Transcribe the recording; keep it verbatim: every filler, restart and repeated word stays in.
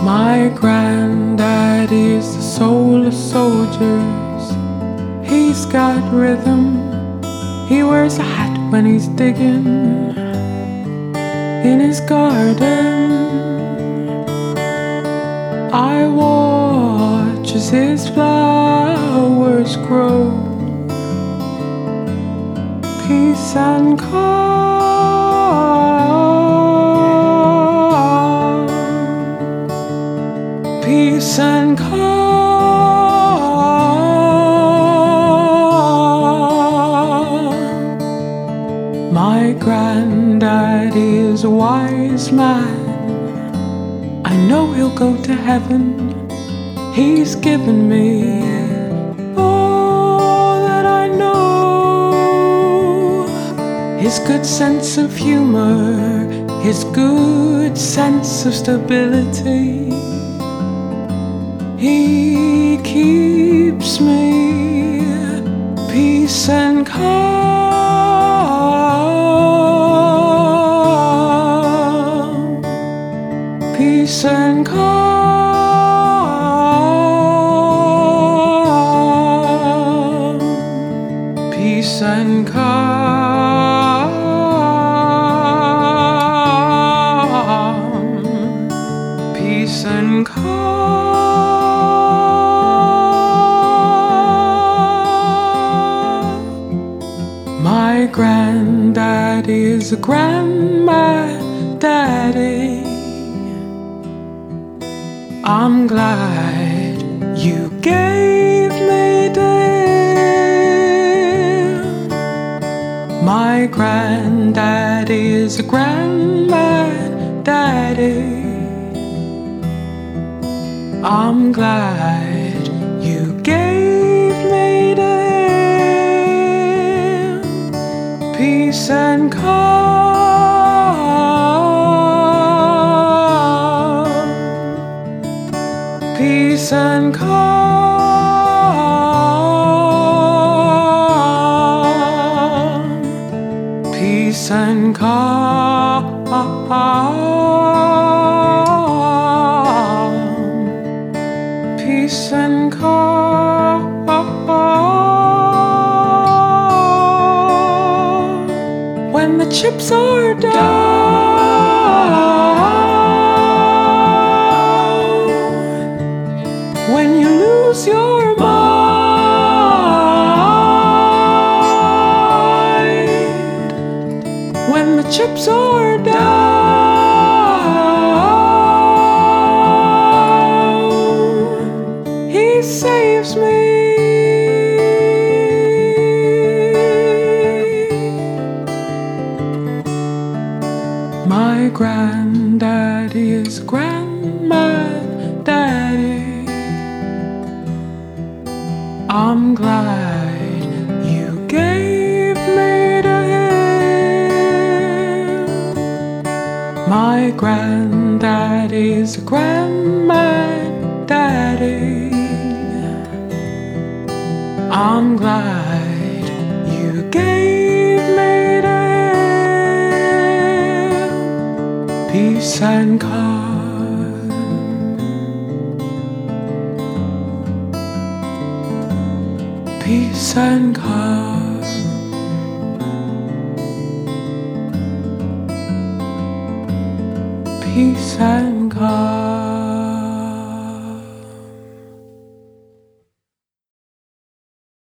My granddad is the soul of soldiers. He's got rhythm. He wears a hat when he's digging in his garden. I watch as his flowers grow. Peace and calm, peace and calm. My granddad is a wise man. I know he'll go to heaven. He's given me all that I know. His good sense of humor, his good sense of stability. He keeps me peace and calm, peace and calm, peace and calm, peace and calm. My granddad is a grandma daddy. I'm glad you gave me dear. My granddad is a grandma daddy. I'm glad you gave me dear. Peace and calm, peace and calm, peace and calm, peace and calm. When the chips are down, when you lose your mind, when the chips are down, he saves me. My granddaddy is grandma daddy. I'm glad you gave me to him. My granddaddy is grandma daddy. I'm glad you gave me to him. Peace and calm, peace and calm, peace and calm.